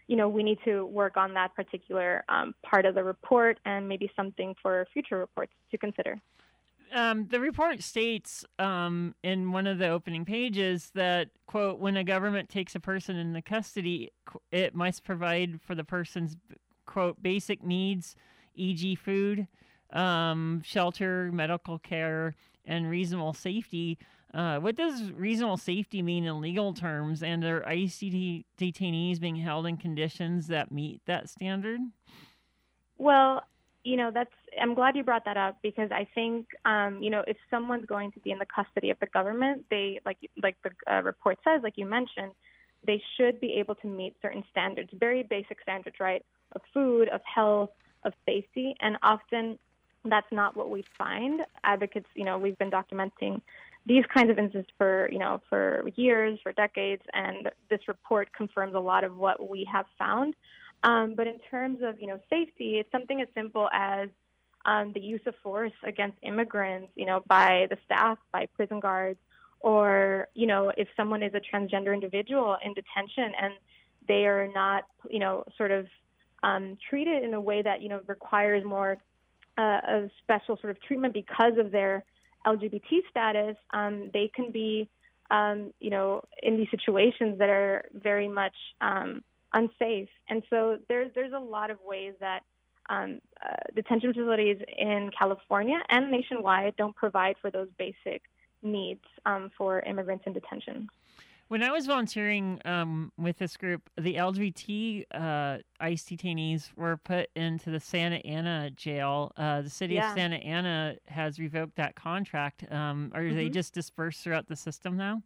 you know, we need to work on that particular um, part of the report and maybe something for future reports to consider. Um, the report states um, in one of the opening pages that, quote, when a government takes a person into custody, it must provide for the person's, quote, basic needs, for example food, um, shelter, medical care, and reasonable safety. Uh, what does reasonable safety mean in legal terms? And are ICE detainees being held in conditions that meet that standard? Well, you know, that's, I'm glad you brought that up because I think, um, you know, if someone's going to be in the custody of the government, they, like, like the uh, report says, like you mentioned, they should be able to meet certain standards, very basic standards, right, of food, of health, of safety. And often that's not what we find. Advocates, you know, we've been documenting these kinds of instances for, you know, for years, for decades, and this report confirms a lot of what we have found. Um, but in terms of, you know, safety, it's something as simple as um, the use of force against immigrants, you know, by the staff, by prison guards, or, you know, if someone is a transgender individual in detention and they are not, you know, sort of um, treated in a way that, you know, requires more uh, of special sort of treatment because of their L G B T status, um, they can be, um, you know, in these situations that are very much um, unsafe. And so there's there's a lot of ways that um, uh, detention facilities in California and nationwide don't provide for those basic needs um, for immigrants in detention. When I was volunteering um, with this group, the L G B T uh, ICE detainees were put into the Santa Ana jail. Uh, the city Yeah. of Santa Ana has revoked that contract. Um, are Mm-hmm. they just dispersed throughout the system now?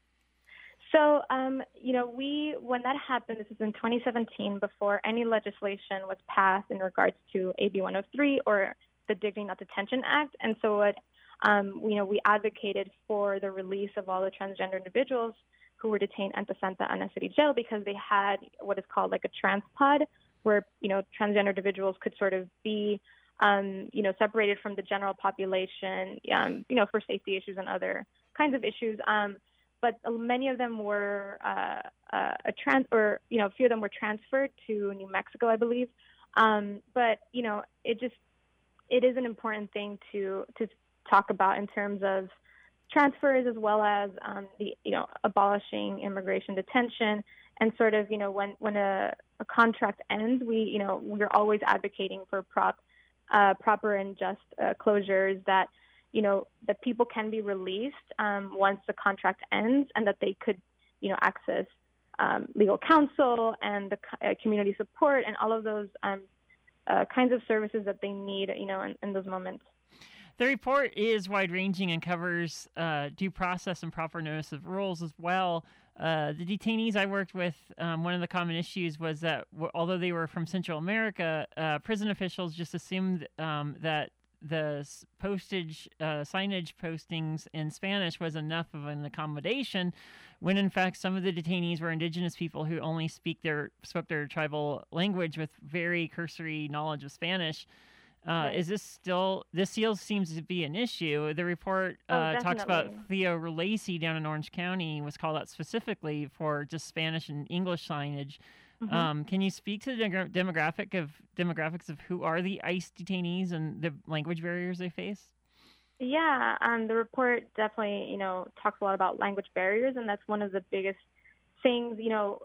So, um, you know, we, when that happened, this was in twenty seventeen, before any legislation was passed in regards to A B one oh three or the Dignity Not Detention Act. And so, what, um, you know, we advocated for the release of all the transgender individuals who were detained at the Santa Ana City Jail because they had what is called like a trans pod where, you know, transgender individuals could sort of be, um, you know, separated from the general population, um, you know, for safety issues and other kinds of issues. Um, but many of them were uh, uh, a trans, or you know, a few of them were transferred to New Mexico, I believe. Um, but you know, it just it is an important thing to to talk about in terms of transfers as well as um, the you know abolishing immigration detention and sort of you know when when a, a contract ends, we you know we're always advocating for prop uh, proper and just uh, closures that. You know, that people can be released um, once the contract ends and that they could, you know, access um, legal counsel and the uh, community support and all of those um, uh, kinds of services that they need, you know, in, in those moments. The report is wide-ranging and covers uh, due process and proper notice of rules as well. Uh, the detainees I worked with, um, one of the common issues was that w- although they were from Central America, uh, prison officials just assumed um, that the postage, uh, signage postings in Spanish was enough of an accommodation, when in fact some of the detainees were indigenous people who only speak their spoke their tribal language with very cursory knowledge of Spanish. Uh, Right. Is this still, this still seems to be an issue. The report Oh, uh, talks about definitely. Theo Relacy down in Orange County was called out specifically for just Spanish and English signage. Mhm. Um, can you speak to the demogra- demographic of demographics of who are the ICE detainees and the language barriers they face? Yeah, um, the report definitely, you know, talks a lot about language barriers, and that's one of the biggest things. You know,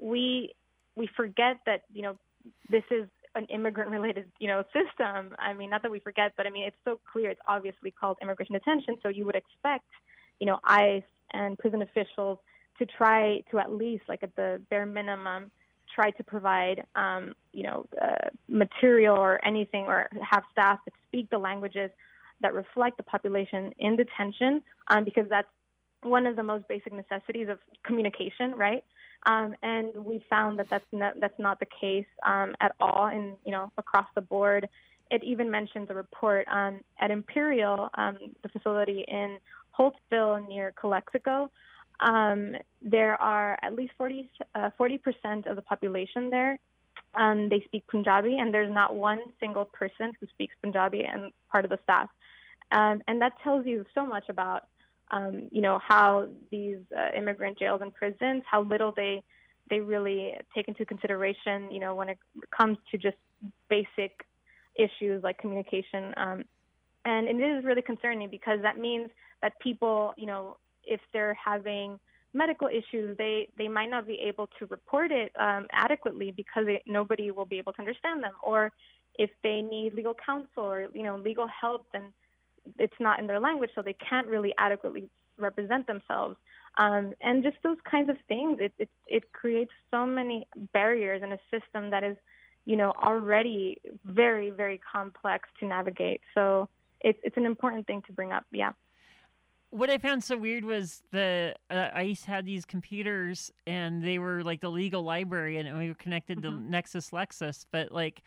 we we forget that, you know, this is an immigrant-related, you know, system. I mean, not that we forget, but I mean, it's so clear. It's obviously called immigration detention, so you would expect, you know, ICE and prison officials to try to at least, like at the bare minimum, try to provide, um, you know, uh, material or anything, or have staff that speak the languages that reflect the population in detention, um, because that's one of the most basic necessities of communication, right? Um, and we found that that's not, that's not the case um, at all, in you know across the board. It even mentions a report um, at Imperial, um, the facility in Holtzville near Calexico. Um, there are at least forty percent of the population there. Um, they speak Punjabi, and there's not one single person who speaks Punjabi and part of the staff. Um, and that tells you so much about, um, you know, how these uh, immigrant jails and prisons, how little they they really take into consideration, you know, when it comes to just basic issues like communication. Um, and it is really concerning because that means that people, you know, if they're having medical issues, they, they might not be able to report it um, adequately because it, nobody will be able to understand them. Or if they need legal counsel or, you know, legal help, then it's not in their language, so they can't really adequately represent themselves. Um, and just those kinds of things, it, it, it creates so many barriers in a system that is, you know, already very, very complex to navigate. So it's, it's an important thing to bring up, yeah. What I found so weird was the uh, ICE had these computers, and they were like the legal library, and we were connected mm-hmm. to Nexus Lexis. But like,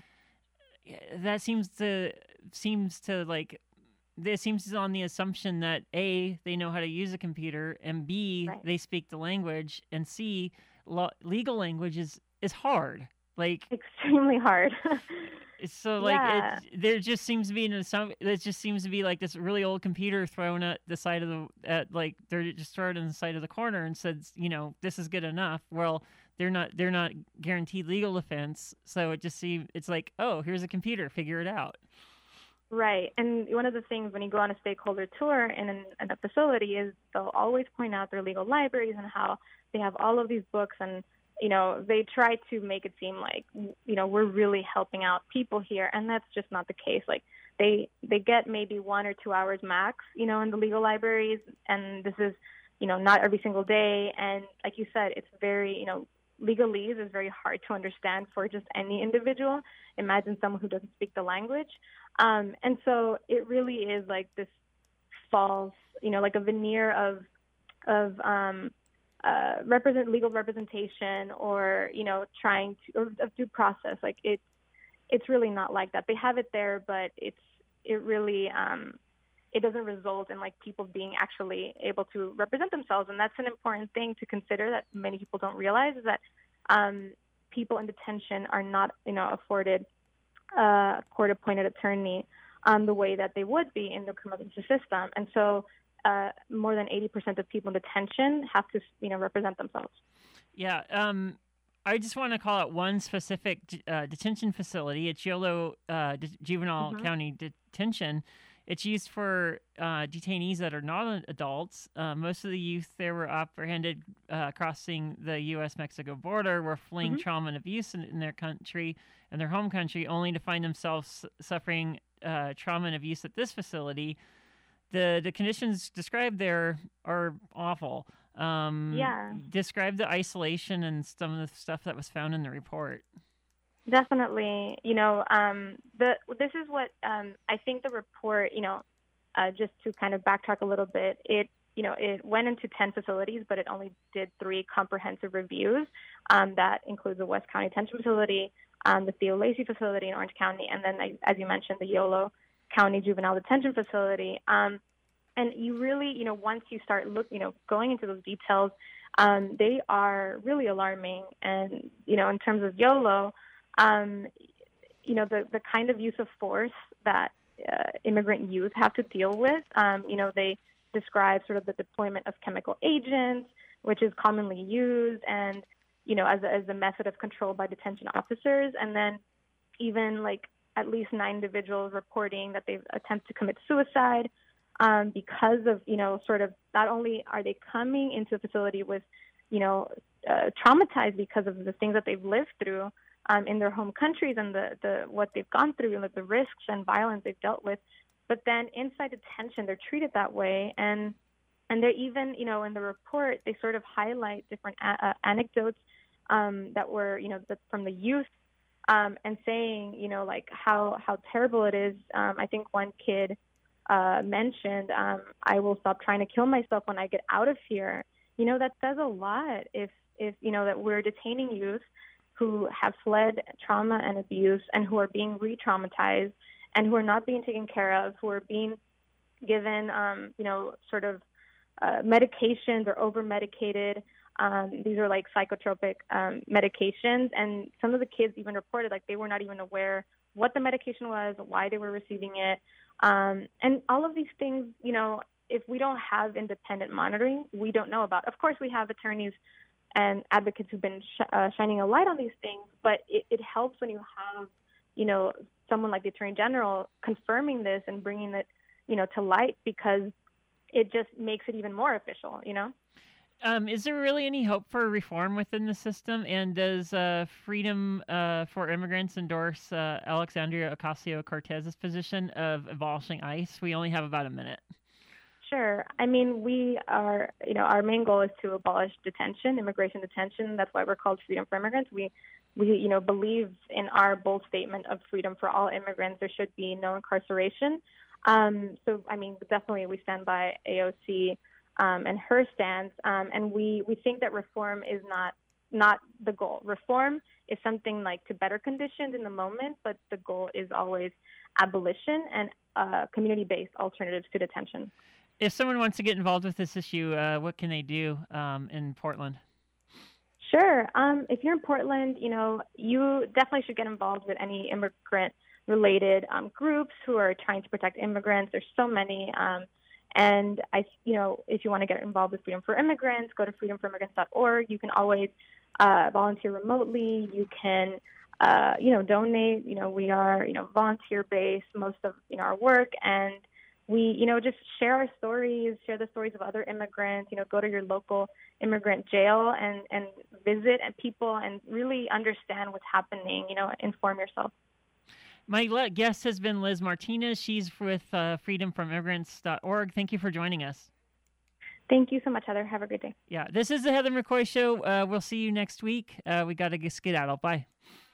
that seems to seems to like, this seems on the assumption that A, they know how to use a computer, and B, right. they speak the language, and C, lo- legal language is is hard, like extremely hard. So, like, yeah. it, there just seems to be an some. It just seems to be like this really old computer thrown at the side of the, at like they're just thrown in the side of the corner and said, you know, this is good enough. Well, they're not. They're not guaranteed legal defense. So it just seems it's like, oh, here's a computer, figure it out. Right, and one of the things when you go on a stakeholder tour in, an, in a facility is they'll always point out their legal libraries and how they have all of these books, and you know, they try to make it seem like, you know, we're really helping out people here, and that's just not the case. Like, they they get maybe one or two hours max, you know, in the legal libraries, and this is, you know, not every single day. And like you said, it's very, you know, legalese is very hard to understand for just any individual. Imagine someone who doesn't speak the language. Um, and so it really is like this false, you know, like a veneer of, of, um, Uh, represent legal representation, or you know, trying to or of due process. Like it's it's really not like that. They have it there, but it's it really um, it doesn't result in like people being actually able to represent themselves. And that's an important thing to consider that many people don't realize, is that um, people in detention are not, you know, afforded a court-appointed attorney um, the way that they would be in the criminal justice system. And so Uh, more than eighty percent of people in detention have to, you know, represent themselves. Yeah. Um, I just want to call out one specific uh, detention facility. It's Yolo uh, De- Juvenile mm-hmm. County Detention. It's used for uh, detainees that are not adults. Uh, most of the youth there were apprehended uh, crossing the U S Mexico border, were fleeing mm-hmm. trauma and abuse in, in their country, in their home country, only to find themselves suffering uh, trauma and abuse at this facility. The the conditions described there are awful. Um, yeah. Describe the isolation and some of the stuff that was found in the report. Definitely. You know, um, the this is what um, I think the report, you know, uh, just to kind of backtrack a little bit, it, you know, it went into ten facilities, but it only did three comprehensive reviews. Um, that includes the West County Detention Facility, um, the Theo Lacey Facility in Orange County, and then, as you mentioned, the Yolo County Juvenile Detention Facility. Um, and you really, you know, once you start look, you know, going into those details, um, they are really alarming. And, you know, in terms of Yolo, um, you know, the, the kind of use of force that uh, immigrant youth have to deal with, um, you know, they describe sort of the deployment of chemical agents, which is commonly used, and, you know, as a, as a method of control by detention officers. And then even like at least nine individuals reporting that they've attempted to commit suicide um, because of, you know, sort of not only are they coming into a facility with, you know, uh, traumatized because of the things that they've lived through um, in their home countries and the, the what they've gone through, like the risks and violence they've dealt with. But then inside detention, they're treated that way. And and they're even, you know, in the report, they sort of highlight different a- uh, anecdotes um, that were, you know, the, from the youth. Um, and saying, you know, like how, how terrible it is. Um, I think one kid uh, mentioned, um, I will stop trying to kill myself when I get out of here. You know, that says a lot if, if you know, that we're detaining youth who have fled trauma and abuse and who are being re-traumatized and who are not being taken care of, who are being given, um, you know, sort of uh, medications or over-medicated. Um, these are like psychotropic um, medications, and some of the kids even reported like they were not even aware what the medication was, why they were receiving it, um, and all of these things, you know, if we don't have independent monitoring, we don't know about. Of course, we have attorneys and advocates who've been sh- uh, shining a light on these things. But it, it helps when you have, you know, someone like the Attorney General confirming this and bringing it, you know, to light, because it just makes it even more official, you know? Um, is there really any hope for reform within the system? And does uh, Freedom uh, for Immigrants endorse uh, Alexandria Ocasio-Cortez's position of abolishing ICE? We only have about a minute. Sure. I mean, we are, you know, our main goal is to abolish detention, immigration detention. That's why we're called Freedom for Immigrants. We, we, you know, believe in our bold statement of freedom for all immigrants. There should be no incarceration. Um, so, I mean, definitely we stand by A O C um, and her stance. Um, and we, we think that reform is not, not the goal. Reform is something like to better conditions in the moment, but the goal is always abolition and uh, community-based alternatives to detention. If someone wants to get involved with this issue, uh, what can they do um, in Portland? Sure. Um, if you're in Portland, you know, you definitely should get involved with any immigrant-related um, groups who are trying to protect immigrants. There's so many. Um, and, I, you know, if you want to get involved with Freedom for Immigrants, go to freedom for immigrants dot org. You can always uh, volunteer remotely. You can, uh, you know, donate. You know, we are, you know, volunteer-based, most of, you know, our work. And we, you know, just share our stories, share the stories of other immigrants, you know, go to your local immigrant jail and, and visit and people and really understand what's happening, you know, inform yourself. My guest has been Liz Martinez. She's with uh, freedom from immigrants dot org. Thank you for joining us. Thank you so much, Heather. Have a good day. Yeah, this is the Heather McCoy Show. Uh, we'll see you next week. Uh, we got to get skedaddle. Bye.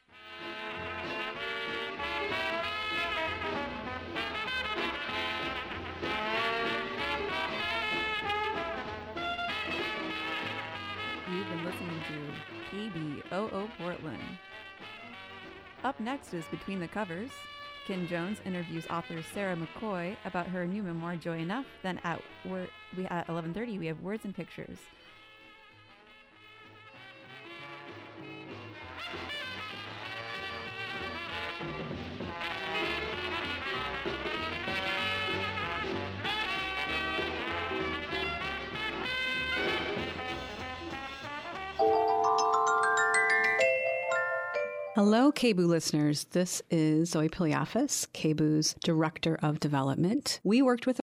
You've been listening to K B O O Portland. Up next is Between the Covers. Ken Jones interviews author Sarah McCoy about her new memoir, Joy Enough. Then at, wor- we, at eleven thirty, we have Words and Pictures. Hello, K B O O listeners. This is Zoe Piliafis, K B O O's Director of Development. We worked with